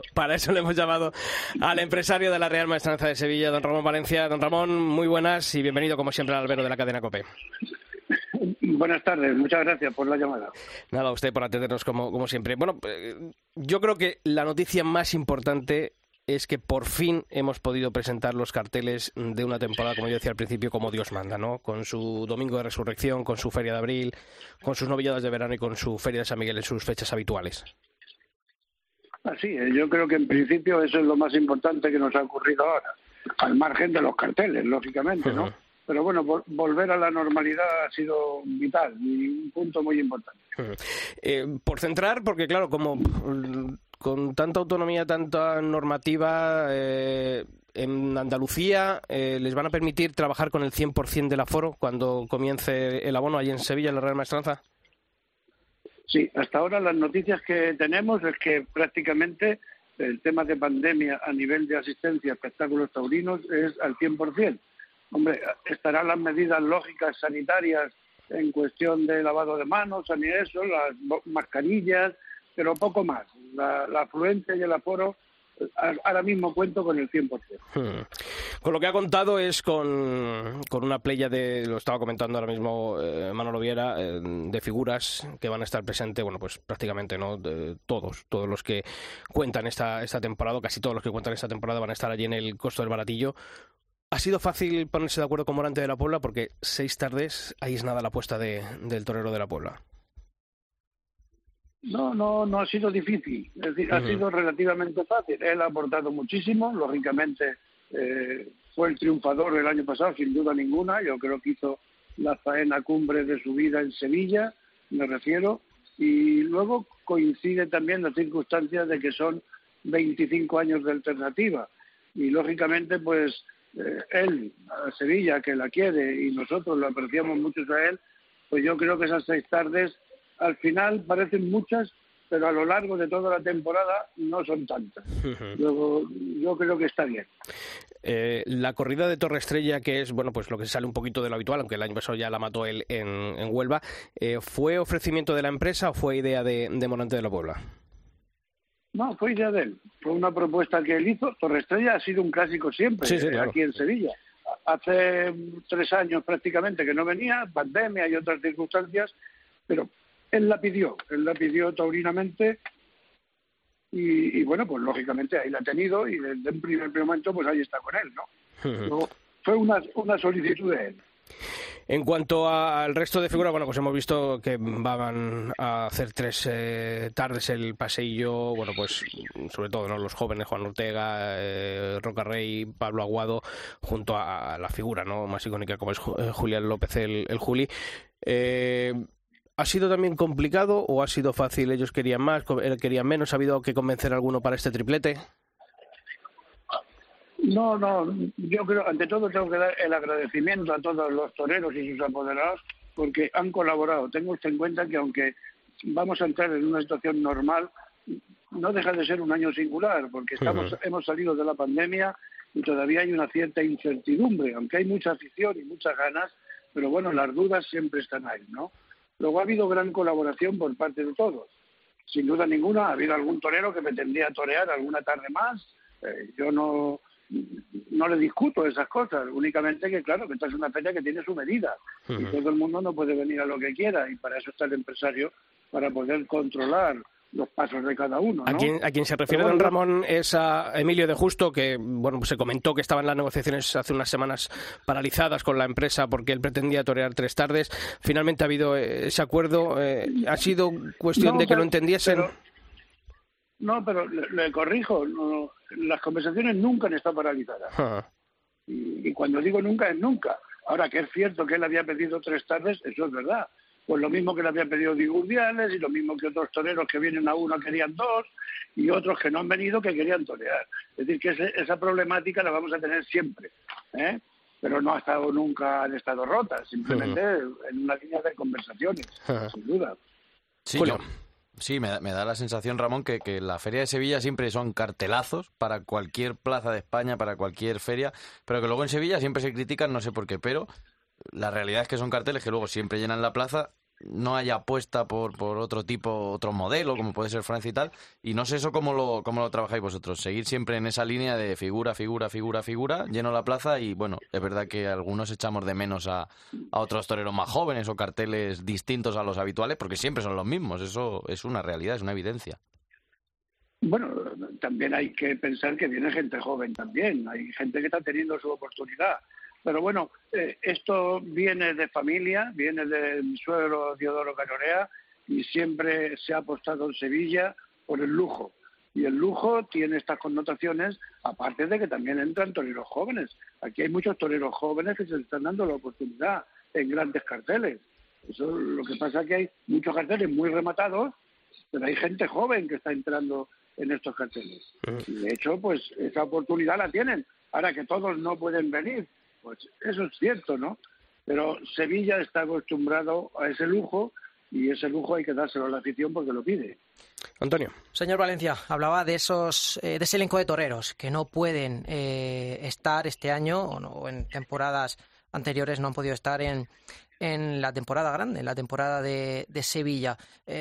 Para eso le hemos llamado al empresario de la Real Maestranza de Sevilla, don Ramón Valencia. Don Ramón, muy buenas y bienvenido como siempre al albero de la cadena COPE. Buenas tardes, muchas gracias por la llamada. Nada, a usted por atendernos como siempre. Bueno, yo creo que la noticia más importante es que por fin hemos podido presentar los carteles de una temporada, como yo decía al principio, como Dios manda, ¿no? Con su Domingo de Resurrección, con su Feria de Abril, con sus novilladas de verano y con su Feria de San Miguel en sus fechas habituales. Así es, yo creo que en principio eso es lo más importante que nos ha ocurrido ahora, al margen de los carteles, lógicamente, ¿no? Pero bueno, volver a la normalidad ha sido vital y un punto muy importante. Por centrar, porque claro, como con tanta autonomía, tanta normativa, en Andalucía les van a permitir trabajar con el 100% del aforo cuando comience el abono allí en Sevilla, en la Real Maestranza. Sí, hasta ahora las noticias que tenemos es que prácticamente el tema de pandemia a nivel de asistencia a espectáculos taurinos es al 100%. Hombre, estarán las medidas lógicas sanitarias en cuestión de lavado de manos, ni eso, las mascarillas, pero poco más. La afluencia y el aforo, ahora mismo cuento con el 100%. Con lo que ha contado es con una playa de, lo estaba comentando ahora mismo Manolo Viera, de figuras que van a estar presentes, bueno, pues prácticamente no todos los que cuentan esta temporada, casi todos los que cuentan esta temporada van a estar allí en el Costo del Baratillo. ¿Ha sido fácil ponerse de acuerdo con Morante de la Puebla? Porque 6 tardes, ahí es nada la apuesta del torero de la Puebla. No ha sido difícil, es decir, ha sido relativamente fácil. Él ha aportado muchísimo, lógicamente fue el triunfador el año pasado, sin duda ninguna. Yo creo que hizo la faena cumbre de su vida en Sevilla, me refiero, y luego coincide también las circunstancias de que son 25 años de alternativa, y lógicamente pues él, a Sevilla, que la quiere, y nosotros lo apreciamos mucho a él, pues yo creo que esas 6 tardes al final parecen muchas, pero a lo largo de toda la temporada no son tantas. Luego, yo creo que está bien. La corrida de Torre Estrella, que es bueno, pues lo que sale un poquito de lo habitual, aunque el año pasado ya la mató él en Huelva, ¿fue ofrecimiento de la empresa o fue idea de Morante de la Puebla? No, fue idea de él. Fue una propuesta que él hizo. Torre Estrella ha sido un clásico siempre, sí, claro, aquí en Sevilla. Hace 3 años prácticamente que no venía, pandemia y otras circunstancias, pero él la pidió taurinamente y bueno, pues lógicamente ahí la ha tenido y desde el primer momento pues ahí está con él, ¿no? Luego, fue una solicitud de él. En cuanto al resto de figuras, bueno, pues hemos visto que van a hacer 3 tardes el paseillo, bueno, pues sobre todo, ¿no? Los jóvenes, Juan Ortega, Roca Rey, Pablo Aguado, junto a la figura, ¿no?, más icónica como es Julián López, el Juli. ¿Ha sido también complicado o ha sido fácil? ¿Ellos querían más, él querían menos? ¿Ha habido que convencer a alguno para este triplete? No, yo creo, ante todo tengo que dar el agradecimiento a todos los toreros y sus apoderados porque han colaborado. Tengo usted en cuenta que aunque vamos a entrar en una situación normal, no deja de ser un año singular, porque hemos salido de la pandemia y todavía hay una cierta incertidumbre, aunque hay mucha afición y muchas ganas, pero bueno, las dudas siempre están ahí, ¿no? Luego ha habido gran colaboración por parte de todos. Sin duda ninguna, ha habido algún torero que pretendía torear alguna tarde más. Yo no le discuto esas cosas, únicamente que claro, que esta es una feria que tiene su medida y todo el mundo no puede venir a lo que quiera y para eso está el empresario, para poder controlar los pasos de cada uno, ¿no? A quien se refiere don Ramón es a Emilio de Justo, que bueno, pues se comentó que estaban las negociaciones hace unas semanas paralizadas con la empresa porque él pretendía torear 3 tardes. Finalmente ha habido ese acuerdo. ¿Ha sido cuestión de que lo entendiesen? Pero le corrijo, las conversaciones nunca han estado paralizadas. Y cuando digo nunca, es nunca. Ahora, que es cierto que él había pedido 3 tardes, eso es verdad. Pues lo mismo que le había pedido Digurdiales y lo mismo que otros toreros que vienen a uno querían 2 y otros que no han venido que querían torear. Es decir, que esa problemática la vamos a tener siempre, pero no ha estado nunca, han estado rotas, simplemente en una línea de conversaciones, sin duda. Sí, sí, me da la sensación, Ramón, que la Feria de Sevilla siempre son cartelazos para cualquier plaza de España, para cualquier feria, pero que luego en Sevilla siempre se critican, no sé por qué, pero la realidad es que son carteles que luego siempre llenan la plaza no haya apuesta por otro modelo, como puede ser Francia y tal. Y no sé eso cómo lo trabajáis vosotros. Seguir siempre en esa línea de figura, lleno la plaza. Y bueno, es verdad que algunos echamos de menos a otros toreros más jóvenes o carteles distintos a los habituales, porque siempre son los mismos. Eso es una realidad, es una evidencia. Bueno, también hay que pensar que viene gente joven también. Hay gente que está teniendo su oportunidad. Pero bueno, esto viene de familia, viene de mi suegro Diodoro Canorea, y siempre se ha apostado en Sevilla por el lujo. Y el lujo tiene estas connotaciones, aparte de que también entran toreros jóvenes. Aquí hay muchos toreros jóvenes que se les están dando la oportunidad en grandes carteles. Eso, lo que pasa es que hay muchos carteles muy rematados, pero hay gente joven que está entrando en estos carteles. Y de hecho, pues esa oportunidad la tienen. Ahora que todos no pueden venir, pues eso es cierto, ¿no? Pero Sevilla está acostumbrado a ese lujo, y ese lujo hay que dárselo a la afición porque lo pide. Antonio. Señor Valencia, hablaba de de ese elenco de toreros que no pueden estar este año o en temporadas anteriores no han podido estar en la temporada grande, en la temporada de Sevilla.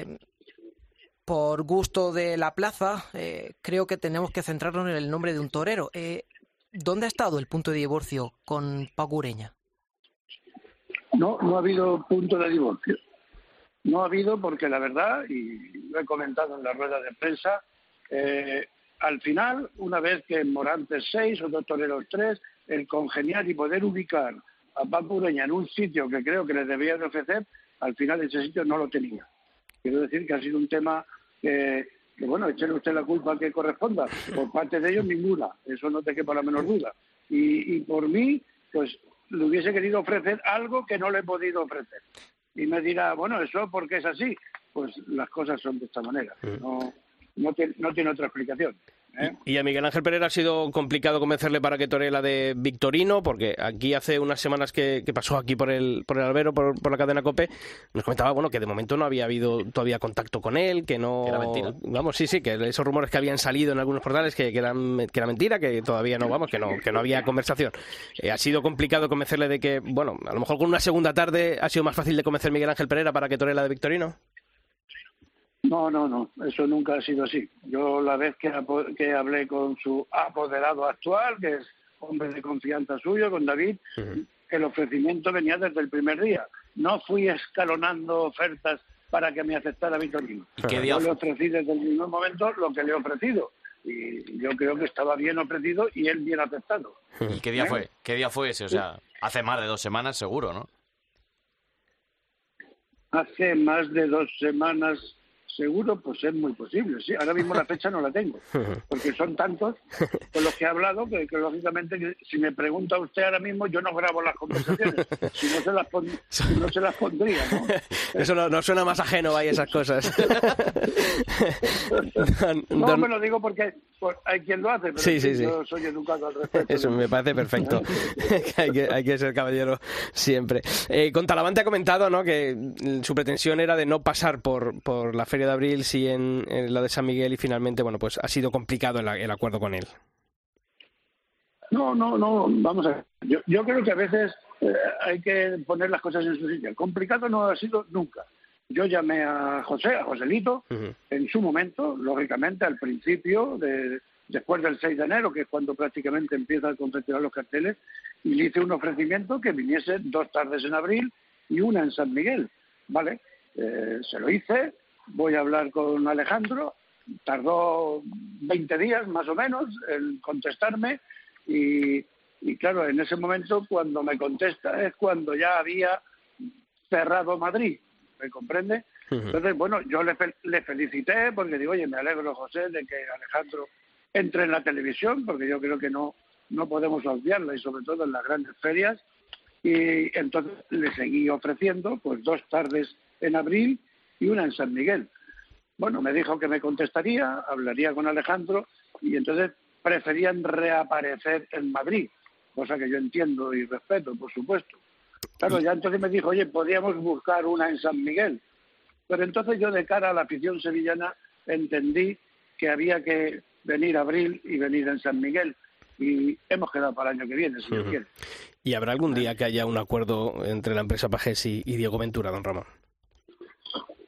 Por gusto de la plaza, creo que tenemos que centrarnos en el nombre de un torero. ¿Dónde ha estado el punto de divorcio con Paco Ureña? No ha habido punto de divorcio. No ha habido porque la verdad, y lo he comentado en la rueda de prensa, al final, una vez que en Morantes 6, otros toreros 3, el congeniar y poder ubicar a Paco Ureña en un sitio que creo que les debía de ofrecer, al final ese sitio no lo tenía. Quiero decir que ha sido un tema que bueno, échele usted la culpa que corresponda. Por parte de ellos, ninguna. Eso no te quepa la menor duda. Y por mí, pues le hubiese querido ofrecer algo que no le he podido ofrecer. Y me dirá, bueno, ¿eso por qué es así? Pues las cosas son de esta manera. No tiene otra explicación. Y a Miguel Ángel Pereira ha sido complicado convencerle para que toree la de Victorino, porque aquí hace unas semanas que pasó aquí por el albero, por la cadena COPE, nos comentaba, bueno, que de momento no había habido todavía contacto con él, que no... Que era mentira. Vamos, sí, que esos rumores que habían salido en algunos portales que era mentira, que todavía no, vamos, que no había conversación. Ha sido complicado convencerle de que, bueno, a lo mejor con una segunda tarde ha sido más fácil de convencer a Miguel Ángel Pereira para que toree la de Victorino. No, eso nunca ha sido así. Yo la vez que hablé con su apoderado actual, que es hombre de confianza suyo, con David, el ofrecimiento venía desde el primer día. No fui escalonando ofertas para que me aceptara Victorino. Yo le ofrecí desde el primer momento lo que le he ofrecido. Y yo creo que estaba bien ofrecido y él bien aceptado. ¿Y qué día fue? ¿Qué día fue ese? O sea, hace más de 2 semanas seguro, ¿no? Hace más de 2 semanas... Seguro, pues es muy posible, sí. Ahora mismo la fecha no la tengo, porque son tantos con los que he hablado que lógicamente, si me pregunta usted ahora mismo, yo no grabo las conversaciones, si no se las pondría, ¿no? Eso no suena más ajeno, hay esas cosas. No, me lo digo porque hay quien lo hace, pero sí. yo soy educado al respecto. Eso me parece perfecto. hay que ser caballero siempre. Con Talavante ha comentado, ¿no?, que su pretensión era de no pasar por la Feria de Abril, sí en la de San Miguel, y finalmente, bueno, pues ha sido complicado el acuerdo con él. No, vamos a ver. Yo creo que a veces hay que poner las cosas en su sitio. Complicado no ha sido nunca. Yo llamé a Joselito, en su momento, lógicamente, al principio, después del 6 de enero, que es cuando prácticamente empieza a confeccionar los carteles, y le hice un ofrecimiento que viniese 2 tardes en abril y una en San Miguel, ¿vale? Se lo hice, voy a hablar con Alejandro, tardó 20 días más o menos en contestarme, y claro, en ese momento cuando me contesta es cuando ya había cerrado Madrid, ¿me comprende? Entonces, bueno, yo le felicité porque digo, oye, me alegro, José, de que Alejandro entre en la televisión, porque yo creo que no podemos obviarla, y sobre todo en las grandes ferias. Y entonces le seguí ofreciendo pues 2 tardes en abril y una en San Miguel. Bueno, me dijo que me contestaría, hablaría con Alejandro, y entonces preferían reaparecer en Madrid, cosa que yo entiendo y respeto, por supuesto. Claro, ya entonces me dijo, oye, podríamos buscar una en San Miguel. Pero entonces yo, de cara a la afición sevillana, entendí que había que venir abril y venir en San Miguel. Y hemos quedado para el año que viene, si Dios quiere. ¿Y habrá algún día que haya un acuerdo entre la empresa Pagés y Diego Ventura, don Ramón?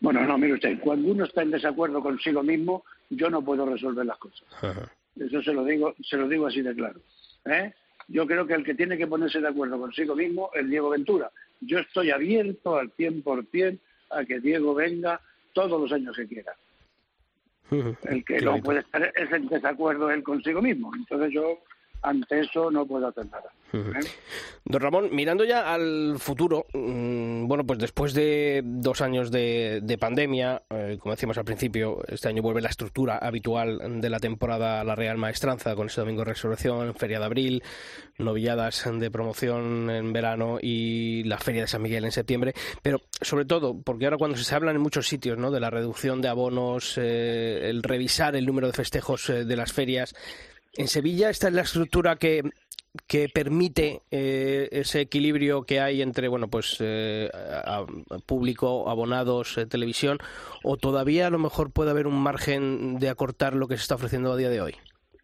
Bueno, no, mire usted, cuando uno está en desacuerdo consigo mismo, yo no puedo resolver las cosas. Ajá. Eso se lo digo así de claro. Yo creo que el que tiene que ponerse de acuerdo consigo mismo es Diego Ventura. Yo estoy abierto al 100% a que Diego venga todos los años que quiera. El que no puede estar es en desacuerdo él consigo mismo. Entonces yo ante eso no puedo hacer nada. Don Ramón, mirando ya al futuro, bueno, pues después de 2 años de pandemia, como decíamos al principio, este año vuelve la estructura habitual de la temporada a la Real Maestranza, con ese domingo de resurrección, Feria de Abril, novilladas de promoción en verano y la Feria de San Miguel en septiembre, pero sobre todo, porque ahora cuando se habla en muchos sitios, ¿no?, de la reducción de abonos, el revisar el número de festejos de las ferias, en Sevilla esta es la estructura que permite ese equilibrio que hay entre, bueno, pues público, abonados, televisión, o todavía a lo mejor puede haber un margen de acortar lo que se está ofreciendo a día de hoy.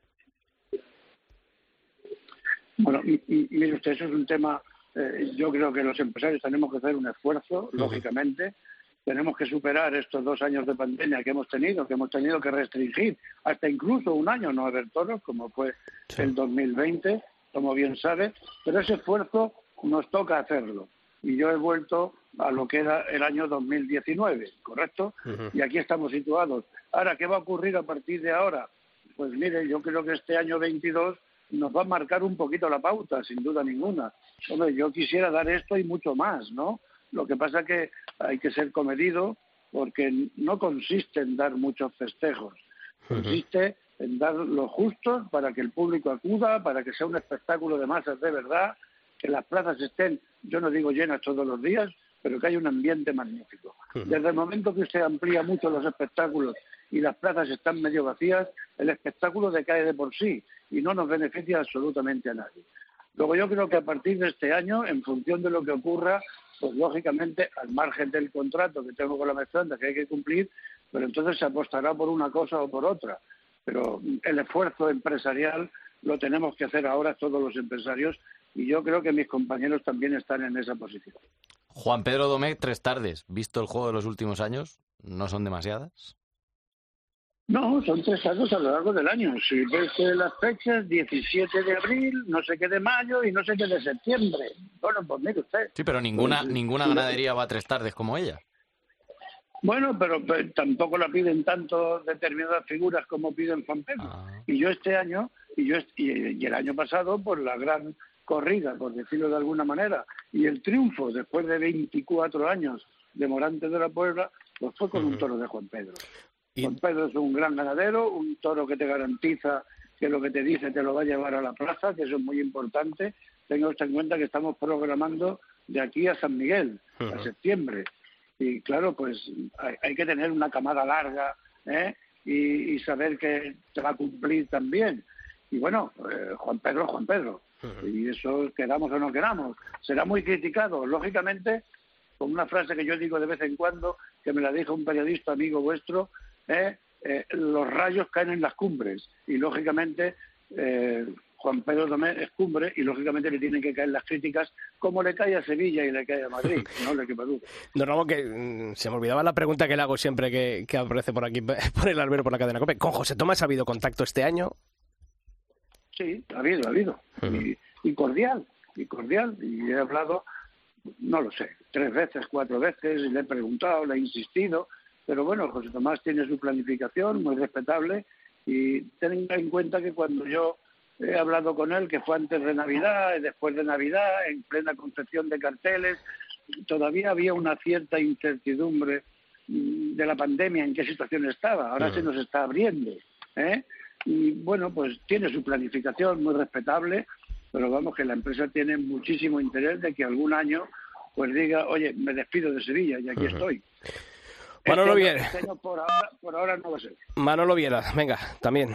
Bueno, mire usted, eso es un tema, yo creo que los empresarios tenemos que hacer un esfuerzo, lógicamente. Tenemos que superar estos 2 años de pandemia que hemos tenido que restringir hasta incluso un año no haber toros, como fue el 2020, como bien sabe, pero ese esfuerzo nos toca hacerlo. Y yo he vuelto a lo que era el año 2019, ¿correcto? Y aquí estamos situados. Ahora, ¿qué va a ocurrir a partir de ahora? Pues mire, yo creo que este año 22 nos va a marcar un poquito la pauta, sin duda ninguna. Hombre, yo quisiera dar esto y mucho más, ¿no? Lo que pasa es que hay que ser comedido, porque no consiste en dar muchos festejos, consiste en dar lo justo para que el público acuda, para que sea un espectáculo de masas de verdad, que las plazas estén, yo no digo llenas todos los días, pero que haya un ambiente magnífico. Desde el momento que usted amplía mucho los espectáculos y las plazas están medio vacías, el espectáculo decae de por sí y no nos beneficia absolutamente a nadie. Luego yo creo que a partir de este año, en función de lo que ocurra, pues lógicamente, al margen del contrato que tengo con la Maestranza, que hay que cumplir, pero entonces se apostará por una cosa o por otra. Pero el esfuerzo empresarial lo tenemos que hacer ahora todos los empresarios, y yo creo que mis compañeros también están en esa posición. Juan Pedro Domecq, 3 tardes. ¿Visto el juego de los últimos años? ¿No son demasiadas? No, son 3 tardes a lo largo del año. Si ves las fechas, 17 de abril, no sé qué de mayo y no sé qué de septiembre. Bueno, pues mire usted. Sí, pero ninguna ganadería va a 3 tardes como ella. Bueno, pero tampoco la piden tanto determinadas figuras como piden Juan Pedro. Y yo este año, y el año pasado, por la gran corrida, por decirlo de alguna manera, y el triunfo después de 24 años de Morante de la Puebla, pues fue con un toro de Juan Pedro. Juan Pedro es un gran ganadero, un toro que te garantiza que lo que te dice te lo va a llevar a la plaza, que eso es muy importante. Tenga usted en cuenta que estamos programando de aquí a San Miguel, a septiembre. Y claro, pues hay que tener una camada larga, y saber que te va a cumplir también. Y bueno, Juan Pedro es Juan Pedro. Y eso, queramos o no queramos, será muy criticado, lógicamente, con una frase que yo digo de vez en cuando, que me la dijo un periodista amigo vuestro, los rayos caen en las cumbres, y lógicamente Juan Pedro Domecq es cumbre, y lógicamente le tienen que caer las críticas, como le cae a Sevilla y le cae a Madrid, no le quepa duda. Don Ramón, que se me olvidaba la pregunta que le hago siempre que aparece por aquí, por el albero, por la cadena COPE. ¿Con José Tomás ha habido contacto este año? Sí, ha habido. Y cordial, y he hablado, no lo sé, 3 veces, 4 veces, y le he preguntado, le he insistido. Pero bueno, José Tomás tiene su planificación, muy respetable, y tenga en cuenta que cuando yo he hablado con él, que fue antes de Navidad y después de Navidad, en plena concepción de carteles, todavía había una cierta incertidumbre de la pandemia, en qué situación estaba. Ahora se nos está abriendo, Y bueno, pues tiene su planificación muy respetable, pero vamos, que la empresa tiene muchísimo interés de que algún año pues diga, oye, me despido de Sevilla y aquí estoy. Manolo Viera. Por ahora no va a ser. Manolo Viera, venga, también.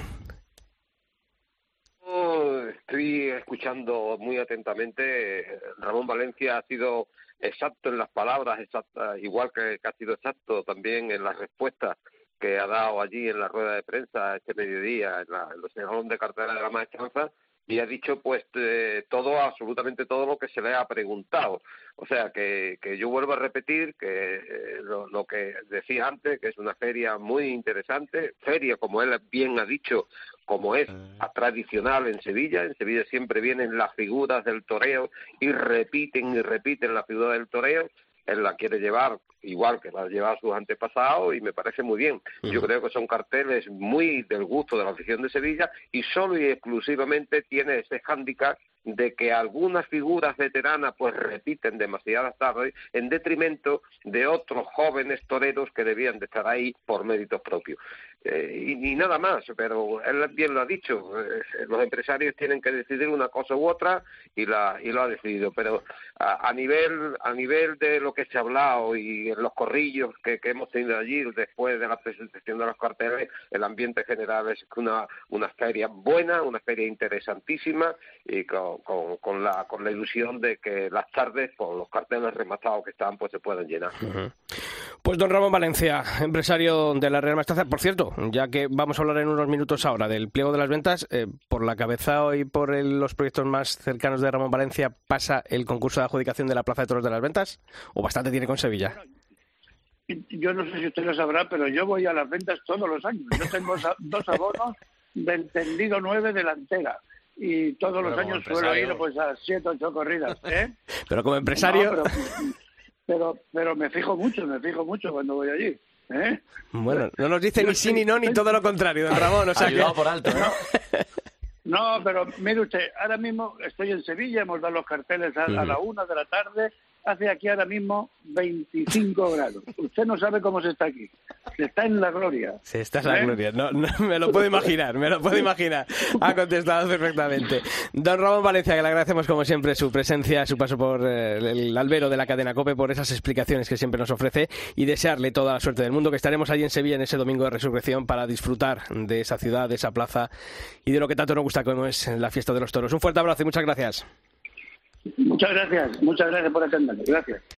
Estoy escuchando muy atentamente. Ramón Valencia ha sido exacto en las palabras, igual que ha sido exacto también en las respuestas que ha dado allí en la rueda de prensa este mediodía, en los salón de cartera de la Maestranza. y ha dicho pues todo, absolutamente todo lo que se le ha preguntado. O sea que yo vuelvo a repetir que lo que decía antes, que es una feria muy interesante, feria como él bien ha dicho, como es tradicional en Sevilla. En Sevilla siempre vienen las figuras del toreo y repiten la figura del toreo. Él la quiere llevar igual que la ha llevado sus antepasados y me parece muy bien. Yo creo que son carteles muy del gusto de la afición de Sevilla y solo y exclusivamente tiene ese hándicap de que algunas figuras veteranas pues repiten demasiadas tardes en detrimento de otros jóvenes toreros que debían de estar ahí por méritos propios. Y nada más, pero él bien lo ha dicho, los empresarios tienen que decidir una cosa u otra y lo ha decidido, pero a nivel de lo que se ha hablado y en los corrillos que hemos tenido allí después de la presentación de los carteles, el ambiente general es una feria buena, una feria interesantísima y con la ilusión de que las tardes, por los carteles rematados que están, pues se puedan llenar. Pues don Ramón Valencia, empresario de la Real Maestranza, por cierto, ya que vamos a hablar en unos minutos ahora del pliego de las ventas, por la cabeza y por los proyectos más cercanos de Ramón Valencia, ¿pasa el concurso de adjudicación de la Plaza de Toros de las Ventas? ¿O bastante tiene con Sevilla? Yo no sé si usted lo sabrá, pero yo voy a las ventas todos los años. Yo tengo 2 abonos del tendido 9 delantera. Y todos los años suelo ir pues a 7 o 8 corridas. Pero como empresario... No, pero me fijo mucho cuando voy allí. Bueno, no nos dice ni sí ni no, ni todo lo contrario, don Ramón. O sea, ayudado por alto, ¿no? No, pero mire usted, ahora mismo estoy en Sevilla, hemos dado los carteles a la 1 de la tarde, hace aquí ahora mismo 25 grados. Usted no sabe cómo se está aquí. Se está en la gloria. Se está en la gloria. No, me lo puedo imaginar, Ha contestado perfectamente. Don Ramón Valencia, que le agradecemos como siempre su presencia, su paso por el albero de la cadena COPE, por esas explicaciones que siempre nos ofrece y desearle toda la suerte del mundo, que estaremos allí en Sevilla en ese domingo de resurrección para disfrutar de esa ciudad, de esa plaza y de lo que tanto nos gusta como es la fiesta de los toros. Un fuerte abrazo y muchas gracias. Muchas gracias por atenderme. Gracias.